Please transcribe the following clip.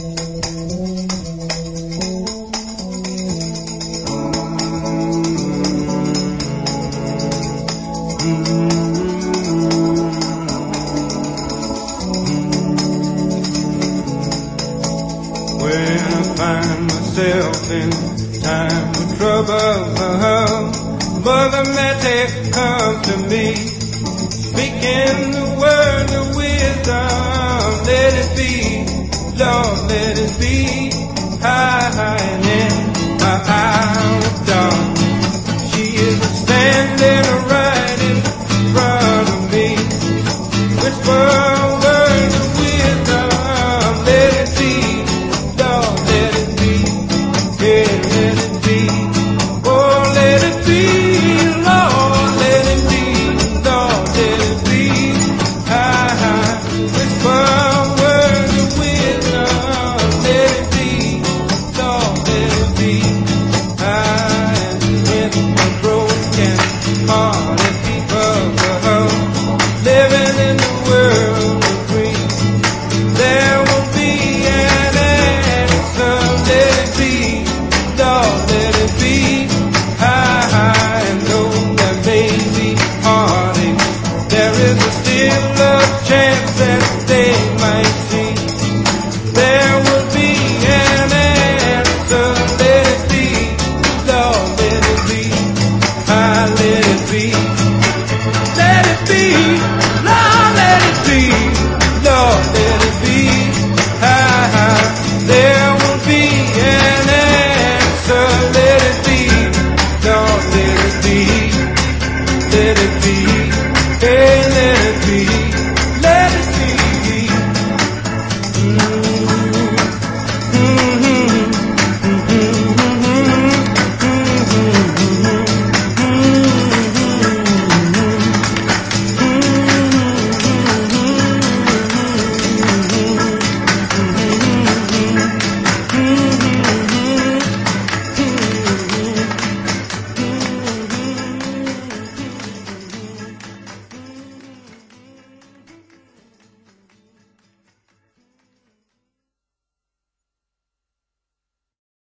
When I find myself in time of trouble, Mother Mary comes to me, speaking the word of wisdom. Let it be, Lord, let it be, hiding in my hour of dark. She is standing right in front of me, whisper a word of wisdom. Let it be, Lord, let it be, yeah, let it be, oh, let it be, Lord, let it be, Lord, let it be, whisper a word of wisdom. Let it be, Lord, let it be, in a broken hearted people, living in the world of dreams. There will be an answer. Let it be, Lord, let it be. I know there may be heartache. There is still a chance that they might